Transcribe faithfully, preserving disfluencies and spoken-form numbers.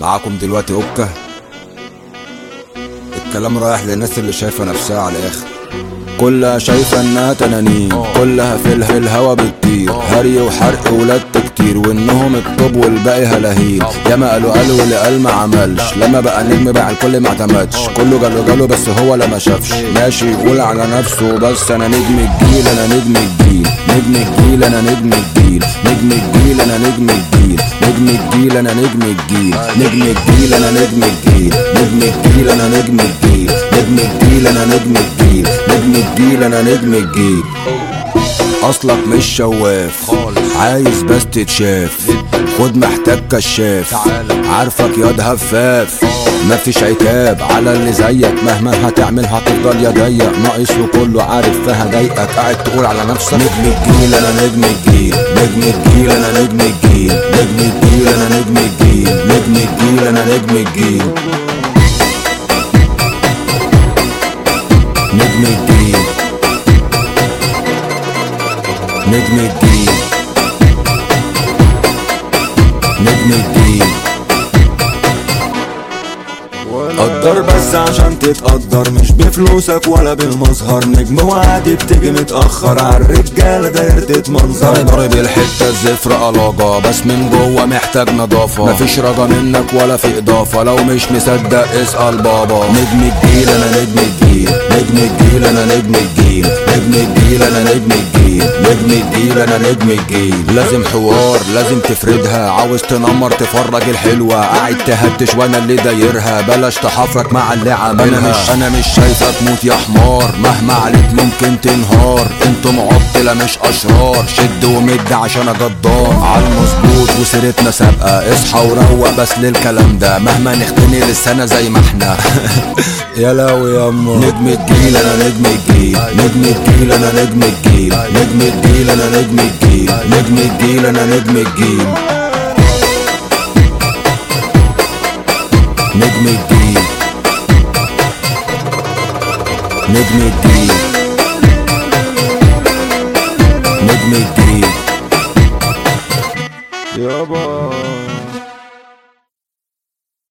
معاكم دلوقتي اوكا. الكلام رايح للناس اللي شايفه نفسها على الاخر، كلها شايفه انها تنانين، كلها في الهوا بتطير، هري وحرق ولاد كتير، وانهم الطب والباقي هلاهيل. ياما قالوا قالوا واللي قال ما عملش، لما بقى نجم بقى الكل ما اعتمدش، كله جاله جاله بس هو لا ما شافش. ماشي يقول على نفسه بس انا نجم الجيل، انا نجم الجيل، نجم الجيل، انا نجم الجيل، نجم الجيل، انا نجم الجيل، نجم الجيل، انا نجم الجيل، نجم الجيل، انا نجم الجيل، نجم الجيل، انا نجم الجيل، نجم الجيل، انا نجم الجيل، نجم الجيل، انا نجم الجيل. اصلك مش شواف عايز بس تتشاف، خد محتاج كشاف، عارفك ياض هفاف. مفيش عتاب على اللي زيك، مهما هتعمل هتفضل يا ضيق ناقص، وكله عارف فيها ضايقك، قاعد تقول على نفسك نجم الجيل، انا نجم الجيل، نجم الجيل، انا نجم الجيل، نجم الجيل، انا نجم الجيل، نجم الجيل، انا نجم الجيل، نجم الجيل، نجم الجيل، نجم الجيل. قدر بس عشان تتقدر، مش بفلوسك ولا بالمظهر، نجم وعادي بتيجي متأخر، عالرجالة داير تتمنظر. ضارب الحتة الزفر قلاجة بس من جوه محتاج نضافة، مفيش رجا منك ولا في إضافة، لو مش مصدق اسأل بابا. نجم الجيل، أنا نجم الجيل، نجم الجيل، أنا نجم الجيل، نجم الجيل، أنا نجم الجيل، نجم الجيل، أنا نجم الجيل. لازم حوار لازم تفردها، عاوز تنمر تفرج الحلوة، قاعد تهدش وانا اللي دايرها، بلاش تحفرك مع اللي عاملها. انا مش انا مش شايفك موت يا حمار، مهما عليك ممكن تنهار، انتم معطلة مش اشرار، شد ومد عشان جدار عالمظبوط وسيرتنا سابقة، اصحى وروق بس للكلام ده، مهما نختني للسنة زي ما احنا. يا لهوي ياما. نجم الجيل، انا نجم الجيل، نجم الجيل، انا نجم الجيل، نجم الجيل، انا نجم الجيل، نجم الجيل، انا نجم الجيل، نجم الجيل، نجم الجيل، نجم الجيل. يابا